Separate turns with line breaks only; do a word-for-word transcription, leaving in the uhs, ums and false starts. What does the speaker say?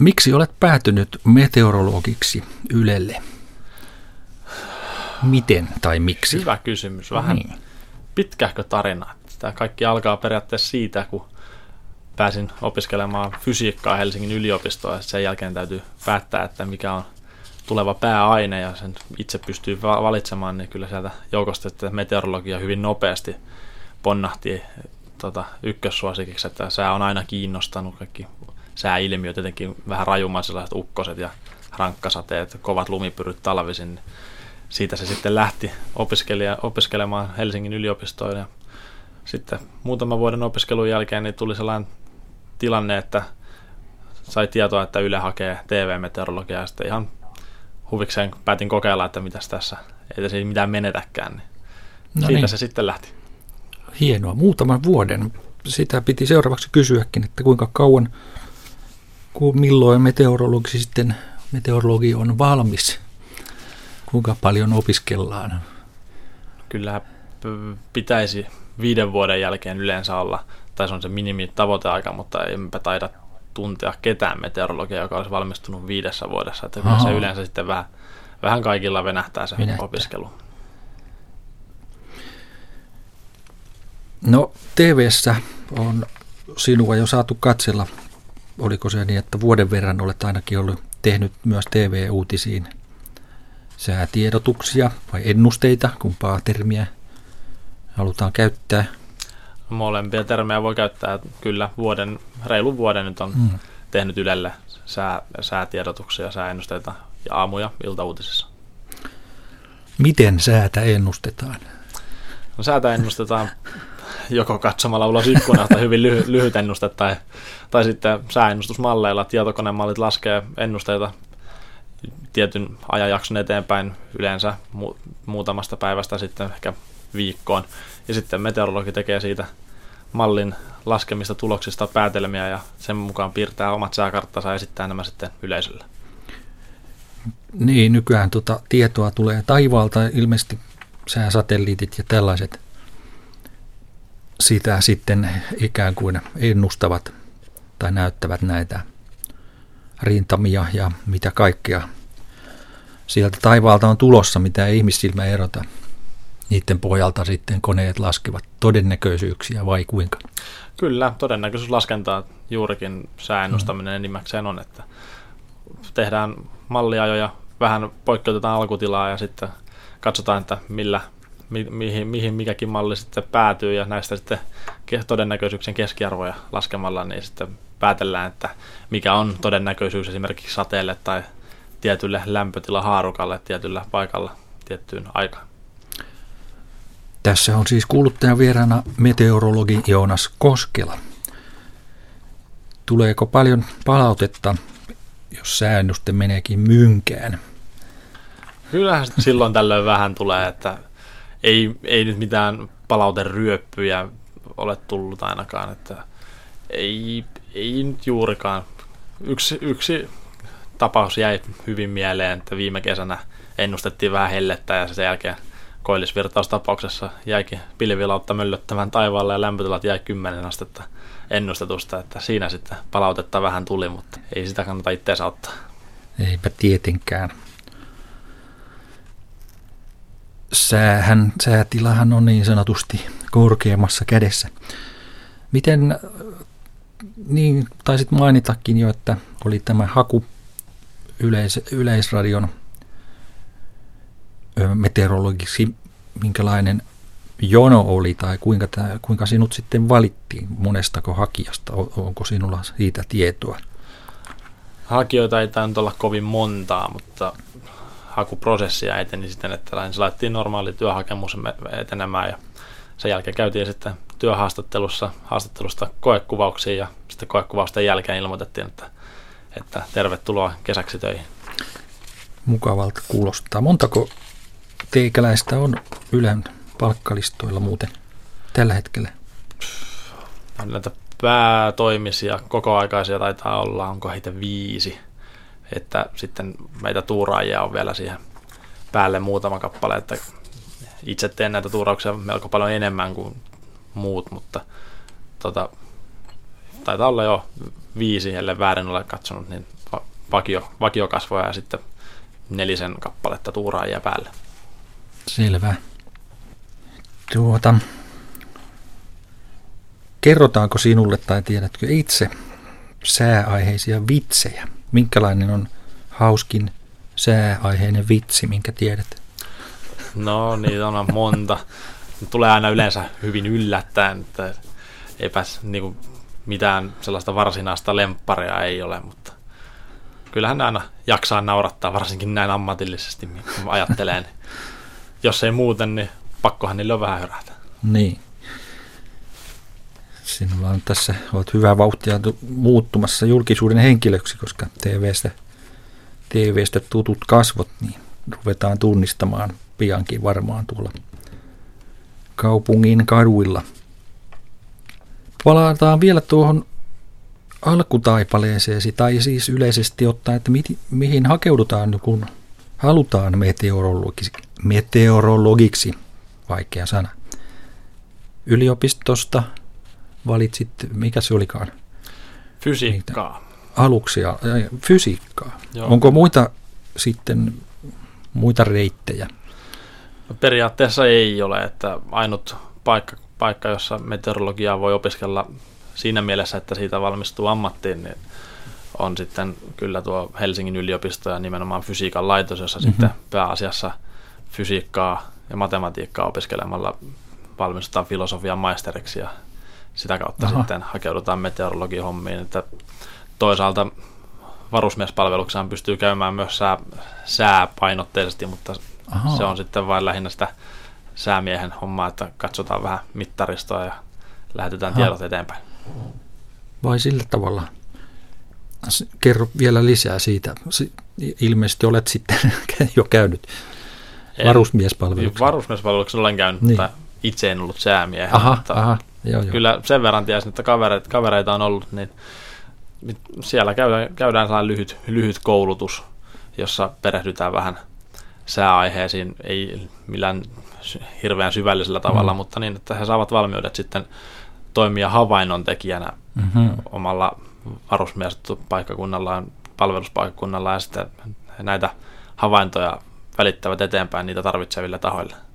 Miksi olet päätynyt meteorologiksi Ylelle? Miten tai miksi?
Hyvä kysymys. Vähän niin. Pitkähkö tarina. Tämä kaikki alkaa periaatteessa siitä, kun pääsin opiskelemaan fysiikkaa Helsingin yliopistoon. Sen jälkeen täytyy päättää, että mikä on tuleva pääaine ja sen itse pystyy valitsemaan, niin kyllä sieltä joukosta että meteorologia hyvin nopeasti ponnahti tota, ykkössuosikiksi, että sää on aina kiinnostanut, kaikki sääilmiöt, jotenkin vähän rajumman sellaiset ukkoset ja rankkasateet, kovat lumipyryt talvisin. Siitä se sitten lähti opiskelemaan Helsingin yliopistoon ja sitten muutaman vuoden opiskelun jälkeen niin tuli sellainen tilanne, että sai tietoa, että Yle hakee T V-meteorologiaa ja sitten ihan huvikseen päätin kokeilla, että mitäs tässä, ei tässä mitään menetäkään, niin no siitä niin. Se sitten lähti.
Hienoa, muutaman vuoden. Sitä piti seuraavaksi kysyäkin, että kuinka kauan, kun milloin meteorologi sitten, meteorologi on valmis, kuinka paljon opiskellaan?
Kyllä pitäisi viiden vuoden jälkeen yleensä olla, tai se on se minimi tavoiteaika, mutta enpä taida tuntea ketään meteorologia, joka olisi valmistunut viidessä vuodessa. Että kyllä se yleensä sitten vähän, vähän kaikilla venähtää se venähtää. Opiskelu.
No T V:ssä on sinua jo saatu katsella. Oliko se niin, että vuoden verran olet ainakin ollut tehnyt myös T V-uutisiin säätiedotuksia vai ennusteita, kumpaa termiä halutaan käyttää?
Molempia termejä voi käyttää. Kyllä vuoden, reilun vuoden nyt on hmm. tehnyt Ylelle sää, säätiedotuksia, sääennusteita ja aamu- ja iltauutisissa.
Miten säätä ennustetaan?
No, säätä ennustetaan joko katsomalla ulos ikkunasta hyvin lyhy, lyhyt ennuste tai, tai sitten sääennustusmalleilla. Tietokonemallit laskee ennusteita tietyn ajanjakson eteenpäin yleensä mu- muutamasta päivästä sitten ehkä viikkoon. Ja sitten meteorologi tekee siitä mallin laskemista tuloksista päätelmiä ja sen mukaan piirtää omat sääkarttansa ja esittää nämä sitten yleisölle.
Niin, nykyään tuota tietoa tulee taivaalta, ilmeisesti sääsatelliitit ja tällaiset sitä sitten ikään kuin ennustavat tai näyttävät näitä rintamia ja mitä kaikkea sieltä taivaalta on tulossa, mitä ei ihmissilmä erota. Niiden pohjalta sitten koneet laskevat todennäköisyyksiä vai kuinka?
Kyllä, todennäköisyyslaskentaa juurikin sääennustaminen enimmäkseen on, että tehdään malliajoja, vähän poikkeutetaan alkutilaa ja sitten katsotaan, että millä, mi, mihin, mihin mikäkin malli sitten päätyy ja näistä sitten todennäköisyyksien keskiarvoja laskemalla, niin sitten päätellään, että mikä on todennäköisyys esimerkiksi sateelle tai tietylle lämpötilahaarukalle tietyllä paikalla tiettyyn aikaan.
Tässä on siis kuuluttajan vieraana meteorologi Joonas Koskela. Tuleeko paljon palautetta, jos sääennuste meneekin mynkään?
Kyllähän silloin tällöin vähän tulee, että ei, ei nyt mitään palauteryöppyjä ole tullut ainakaan, että ei, ei nyt juurikaan. Yksi, yksi tapaus jäi hyvin mieleen, että viime kesänä ennustettiin vähän hellettä ja sen jälkeen koillisvirtaustapauksessa jäikin pilvilautta möllöttämään taivaalle ja lämpötilat jäi kymmenen astetta ennustetusta, että siinä sitten palautetta vähän tuli, mutta ei sitä kannata itseensä ottaa.
Eipä tietenkään. Säähän, säätilahan on niin sanotusti korkeammassa kädessä. Miten, niin taisit mainitakin jo, että oli tämä haku yleis, Yleisradion meteorologiksi, minkälainen jono oli tai kuinka, tämä, kuinka sinut sitten valittiin, monestako hakijasta, onko sinulla siitä tietoa?
Hakijoita ei tainnut olla kovin montaa, mutta hakuprosessia eteni sitten, että se laitettiin normaali työhakemus etenemään ja sen jälkeen käytiin sitten työhaastattelussa haastattelusta koekuvauksiin ja sitten koekuvausten jälkeen ilmoitettiin, että, että tervetuloa kesäksi töihin.
Mukavalta kuulostaa. Montako teikäläistä on Ylen palkkalistoilla muuten tällä hetkellä?
Näitä päätoimisia, kokoaikaisia taitaa olla, onko heitä viisi. Että sitten meitä tuuraajia on vielä siihen päälle muutama kappale, että itse teen näitä tuurauksia melko paljon enemmän kuin muut, mutta tota, taitaa olla jo viisi, ellei väärin ole katsonut, niin vakio, vakiokasvoja ja sitten nelisen kappaletta tuuraajia päälle.
Selvä. Tuota, kerrotaanko sinulle tai tiedätkö itse sääaiheisia vitsejä? Minkälainen on hauskin sääaiheinen vitsi, minkä tiedät?
No, niitä on monta. Tulee aina yleensä hyvin yllättäen, että eipäs niin kuin mitään sellaista varsinaista lempparia ei ole, mutta kyllähän aina jaksaa naurattaa, varsinkin näin ammatillisesti, kun ajattelee. Niin jos ei muuten, niin pakkohan niille on vähän hörätä.
Niin. Sinulla on tässä, olet hyvää vauhtia muuttumassa julkisuuden henkilöksi, koska T V:stä, T V:stä tutut kasvot, niin ruvetaan tunnistamaan piankin varmaan tuolla kaupungin kaduilla. Palataan vielä tuohon alkutaipaleeseesi, tai siis yleisesti ottaen, että mi- mihin hakeudutaan, kun halutaan meteorologiksi, meteorologiksi, vaikea sana. Yliopistosta valitsit, mikä se olikaan?
Fysiikkaa.
Aluksi, äh, fysiikkaa.
Joo.
Onko muita sitten, muita reittejä?
No, periaatteessa ei ole, että ainut paikka, paikka, jossa meteorologiaa voi opiskella siinä mielessä, että siitä valmistuu ammattiin, niin on sitten kyllä tuo Helsingin yliopisto ja nimenomaan fysiikan laitos, jossa mm-hmm. sitten pääasiassa fysiikkaa ja matematiikkaa opiskelemalla valmistutaan filosofian maisteriksi ja sitä kautta Aha. sitten hakeudutaan meteorologihommiin. Että toisaalta varusmiespalveluksaan pystyy käymään myös sää, sääpainotteisesti, mutta Aha. se on sitten vain lähinnä sitä säämiehen hommaa, että katsotaan vähän mittaristoa ja lähetetään Aha. tiedot eteenpäin.
Vai sillä tavalla? Kerro vielä lisää siitä. Ilmeisesti olet sitten jo käynyt varusmiespalveluksessa.
Varusmiespalveluksessa olen käynyt, niin. Mutta itse en ollut säämiehen.
Aha, aha, joo, joo.
Kyllä sen verran tiesin, että kavereita, kavereita on ollut, niin siellä käydään, käydään sellainen lyhyt, lyhyt koulutus, jossa perehdytään vähän sääaiheisiin, ei millään hirveän syvällisellä tavalla, mm. mutta niin, että he saavat valmiudet sitten toimia havainnon tekijänä mm-hmm. omalla varusmiespaikkakunnallaan, palveluspaikkakunnallaan ja sitten näitä havaintoja välittävät eteenpäin niitä tarvitseville tahoille.